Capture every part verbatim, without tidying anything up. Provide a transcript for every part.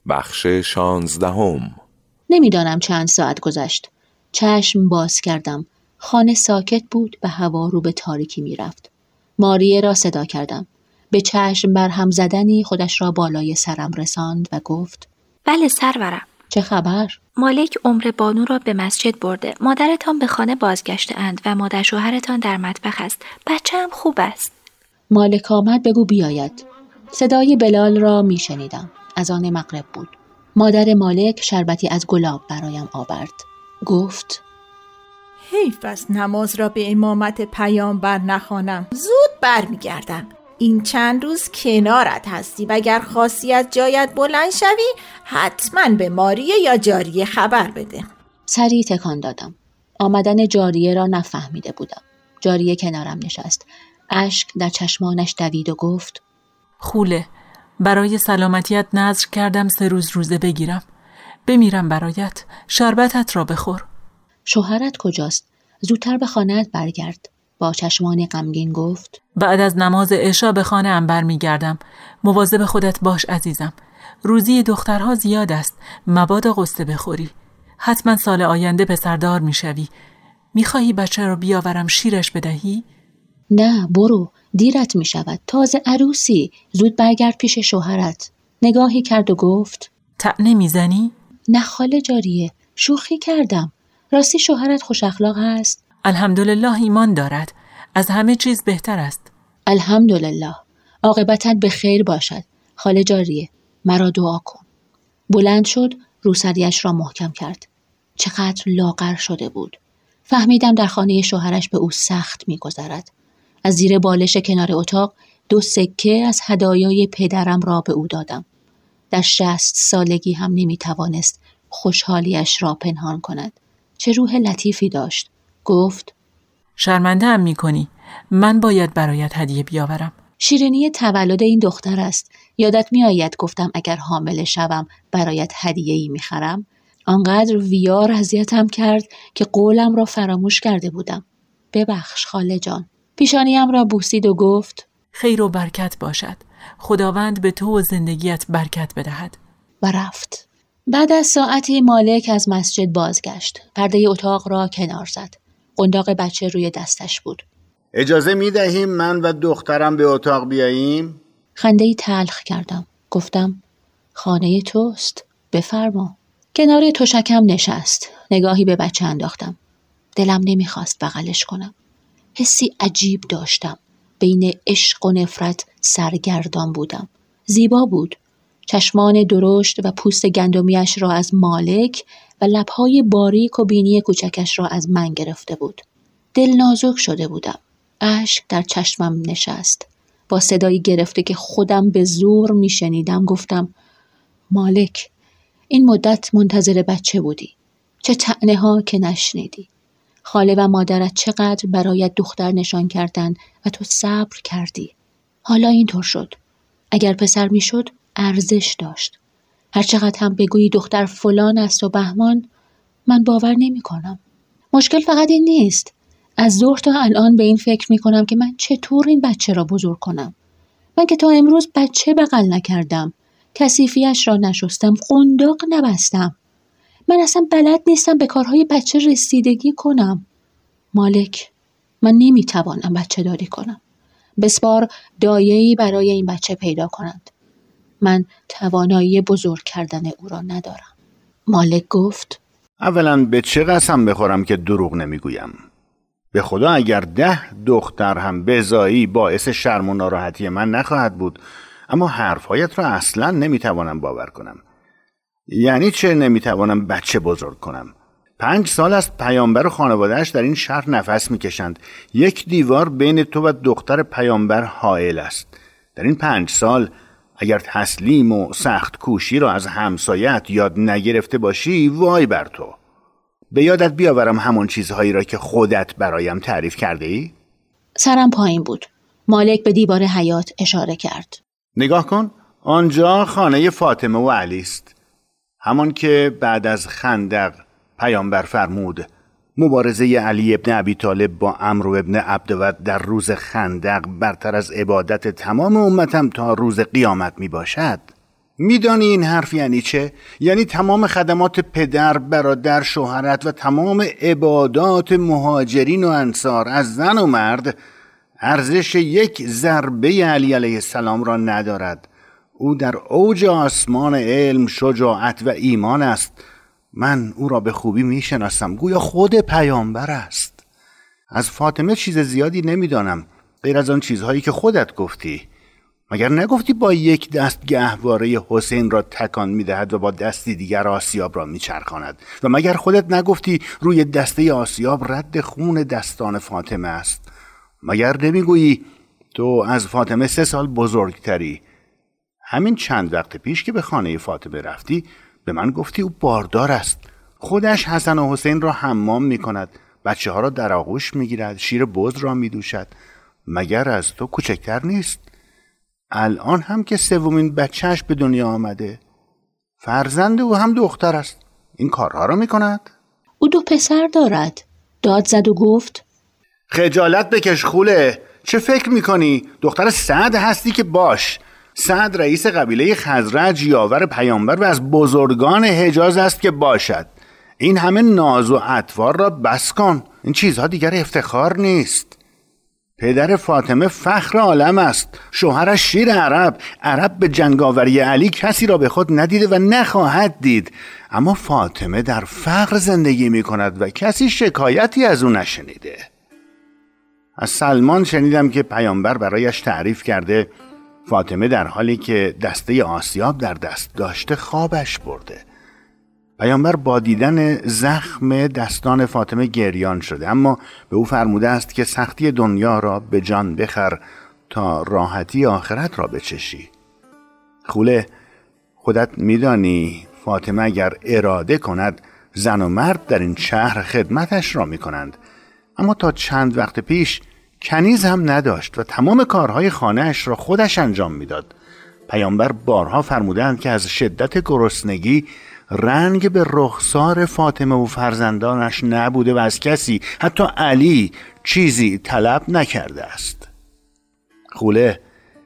بخش شانزدهم. نمیدانم چند ساعت گذشت. چشم باز کردم. خانه ساکت بود و هوا رو به تاریکی می رفت. ماریه را صدا کردم. به چشم بر هم زدنی خودش را بالای سرم رساند و گفت: بله سرورم. چه خبر؟ مالک عمر بانو را به مسجد برده. مادرتان به خانه بازگشته اند و مادر شوهرتان در مطبخ است. بچه هم خوب است. مالک آمد بگو بیاید. صدای بلال را می شنیدم. از آن مغرب بود. مادر مالک شربتی از گلاب برایم آورد. گفت: حیف است نماز را به امامت پیامبر نخوانم. زود برمیگردم. این چند روز کنارت هستی و اگر خواستی از جایت بلند شوی حتما به ماریه یا جاریه خبر بده. سری تکان دادم. آمدن جاریه را نفهمیده بودم. جاریه کنارم نشست. اشک در چشمانش دوید و گفت: خوله، برای سلامتیت نذر کردم سه روز روزه بگیرم. بمیرم برایت. شربتت را بخور. شوهرت کجاست؟ زودتر به خانه‌ات برگرد. با چشمان غمگین گفت: بعد از نماز عشا به خانه ام برمیگردم. مواظب خودت باش عزیزم. روزی دخترها زیاد است. مبادا قصه بخوری. حتما سال آینده پسردار میشوی. میخواهی بچه را بیاورم شیرش بدهی؟ نه برو، دیرت میشود. تازه عروسی. زود برگرد پیش شوهرت. نگاهی کرد و گفت: طعنه میزنی؟ نه خاله جاریه، شوخی کردم. راستی شوهرت خوش اخلاق هست؟ الحمدلله ایمان دارد. از همه چیز بهتر است. الحمدلله. عاقبتت به خیر باشد. خاله جاریه، مرا دعا کن. بلند شد، روسریش را محکم کرد. چقدر لاغر شده بود. فهمیدم در خانه شوهرش به او سخت می‌گذرد. از زیر بالش کنار اتاق دو سکه از هدایای پدرم را به او دادم. در شصت سالگی هم نمی‌توانست خوشحالیش را پنهان کند. چه روح لطیفی داشت. گفت: شرمنده هم می‌کنی. من باید برایت هدیه بیاورم. شیرینی تولد این دختر است. یادت می‌آید گفتم اگر حامل شوم برایت هدیه‌ای می‌خرم؟ آنقدر ویار اذیتم کرد که قولم را فراموش کرده بودم. ببخش خاله جان. پیشانیم را بوسید و گفت: خیر و برکت باشد. خداوند به تو و زندگیت برکت بدهد. و رفت. بعد از ساعتی مالک از مسجد بازگشت. پرده اتاق را کنار زد. قنداق بچه روی دستش بود. اجازه می دهیم من و دخترم به اتاق بیاییم؟ خنده‌ای تلخ کردم. گفتم: خانه توست. بفرما. کنار تشکم نشست. نگاهی به بچه انداختم. دلم نمیخواست بغلش کنم. حسی عجیب داشتم. بین عشق و نفرت سرگردان بودم. زیبا بود. چشمان درشت و پوست گندمیش را از مالک و لبهای باریک و بینی کوچکش را از من گرفته بود. دل نازک شده بودم. اشک در چشمم نشست. با صدایی گرفته که خودم به زور می شنیدم گفتم: مالک، این مدت منتظر بچه بودی. چه طعنه ها که نشنیدی. خاله و مادرت چقدر برایت دختر نشان کردن و تو صبر کردی. حالا اینطور شد. اگر پسر می شد ارزش داشت. هرچقدر هم بگویی دختر فلان است و بهمان، من باور نمی کنم. مشکل فقط این نیست. از ظهر تا الان به این فکر می کنم که من چطور این بچه را بزرگ کنم. من که تا امروز بچه بغل نکردم. کثیفیش را نشستم. قنداق نبستم. من اصلا بلد نیستم به کارهای بچه رسیدگی کنم. مالک، من نمی توانم بچه داری کنم. بسپار دایه‌ای برای این بچه پیدا کنند. من توانایی بزرگ کردن او را ندارم. مالک گفت: اولا به چه قسم بخورم که دروغ نمیگویم؟ به خدا اگر ده دختر هم بزایی باعث شرم و ناراحتی من نخواهد بود، اما حرفهایت را اصلا نمیتوانم باور کنم. یعنی چه نمیتوانم بچه بزرگ کنم؟ پنج سال است پیامبر و خانوادهش در این شهر نفس میکشند. یک دیوار بین تو و دختر پیامبر حائل است. در این پنج سال اگر تسلیم و سخت کوشی را از همسایت یاد نگرفته باشی، وای بر تو. به یادت بیاورم همون چیزهایی را که خودت برایم تعریف کرده ای؟ سرم پایین بود. مالک به دیوار حیاط اشاره کرد. نگاه کن، آنجا خانه فاطمه و علی است. همان که بعد از خندق پیامبر فرمود مبارزه علی ابن ابی طالب با عمرو ابن عبدود در روز خندق برتر از عبادت تمام امتم تا روز قیامت می باشد. میدانی این حرف یعنی چه؟ یعنی تمام خدمات پدر، برادر، شوهرت و تمام عبادات مهاجرین و انصار از زن و مرد ارزش یک ضربه علی علیه السلام را ندارد. او در اوج آسمان علم، شجاعت و ایمان است. من او را به خوبی میشناسم، گویا خود پیامبر است. از فاطمه چیز زیادی نمیدانم غیر از آن چیزهایی که خودت گفتی. مگر نگفتی با یک دست گهواره حسین را تکان میدهد و با دستی دیگر آسیاب را میچرخاند؟ و مگر خودت نگفتی روی دسته آسیاب رد خون دستان فاطمه است؟ مگر نمیگویی تو از فاطمه سه سال بزرگتری؟ همین چند وقت پیش که به خانه فاطمه رفتی به من گفتی او باردار است، خودش حسن و حسین را حمام میکند، بچه ها را در آغوش میگیرد، شیر بز را میدوشد. مگر از تو کوچکتر نیست؟ الان هم که سومین بچهش به دنیا آمده، فرزند او هم دختر است، این کارها را میکند؟ او دو پسر دارد. داد زد و گفت خجالت بکش خوله. چه فکر میکنی؟ دختر سعد هستی که باش. سعد رئیس قبیله خزرج، یاور پیامبر و از بزرگان حجاز است که باشد. این همه ناز و اطوار را بس کن، این چیزها دیگر افتخار نیست. پدر فاطمه فخر عالم است، شوهرش شیر عرب. عرب به جنگاوری علی کسی را به خود ندیده و نخواهد دید، اما فاطمه در فقر زندگی می کند و کسی شکایتی از او نشنیده. از سلمان شنیدم که پیامبر برایش تعریف کرده فاطمه در حالی که دسته آسیاب در دست داشته خوابش برده. پیامبر با دیدن زخم دستان فاطمه گریان شده، اما به او فرموده است که سختی دنیا را به جان بخر تا راحتی آخرت را بچشی. خوله، خودت میدانی فاطمه اگر اراده کند زن و مرد در این شهر خدمتش را میکنند، اما تا چند وقت پیش کنیز هم نداشت و تمام کارهای خانهش را خودش انجام میداد. پیامبر بارها فرمودند که از شدت گرسنگی رنگ به رخسار فاطمه و فرزندانش نبوده و از کسی، حتی علی، چیزی طلب نکرده است. خوله،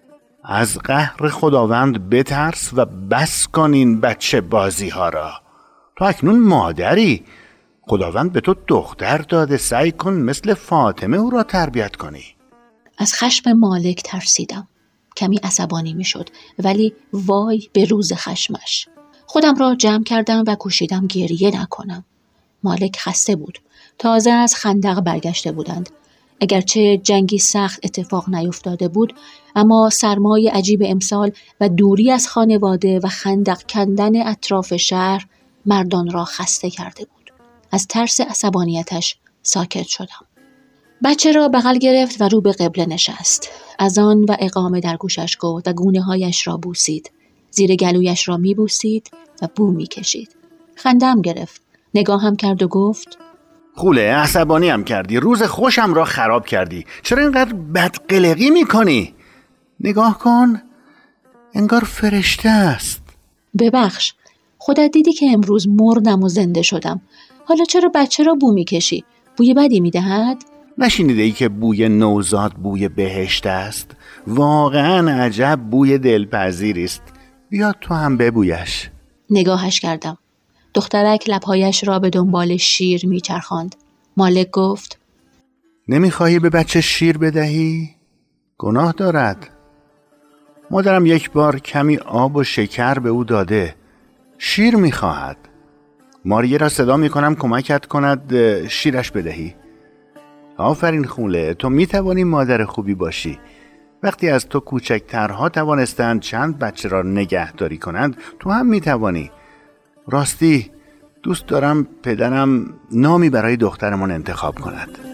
از قهر خداوند بترس و بس کن این بچه بازی ها را. تو اکنون مادری، خداوند به تو دختر داده، سعی کن مثل فاطمه او را تربیت کنی. از خشم مالک ترسیدم. کمی عصبانی می شد، ولی وای به روز خشمش. خودم را جمع کردم و کوشیدم گریه نکنم. مالک خسته بود. تازه از خندق برگشته بودند. اگرچه جنگی سخت اتفاق نیفتاده بود، اما سرمای عجیب امسال و دوری از خانواده و خندق کندن اطراف شهر مردان را خسته کرده بود. از ترس عصبانیتش ساکت شدم. بچه را بغل گرفت و رو به قبله نشست. اذان و اقامه در گوشش گفت و گونه هایش را بوسید. زیر گلویش را می بوسید و بو می کشید. خندم گرفت. نگاهم کرد و گفت خوله، عصبانی هم کردی، روز خوشم را خراب کردی. چرا اینقدر بدقلقی می کنی؟ نگاه کن، انگار فرشته است. ببخش، خودت دیدی که امروز مردم و زنده شدم. حالا چرا بچه را بو می کشی؟ بوی بدی می دهد؟ نشینیده ای که بوی نوزاد بوی بهشت است؟ واقعا عجب بوی دلپذیری است. بیا تو هم ببویش. نگاهش کردم. دخترک لبهایش را به دنبال شیر میچرخاند. مالک گفت نمیخواهی به بچه شیر بدهی؟ گناه دارد. مادرم یک بار کمی آب و شکر به او داده. شیر میخواهد. ماریه را صدا میکنم کمکت کند شیرش بدهی. آفرین خوله، تو میتوانی مادر خوبی باشی. وقتی از تو کوچکترها توانستند چند بچه را نگهداری کنند، تو هم میتوانی. راستی دوست دارم پدرم نامی برای دخترمان انتخاب کند.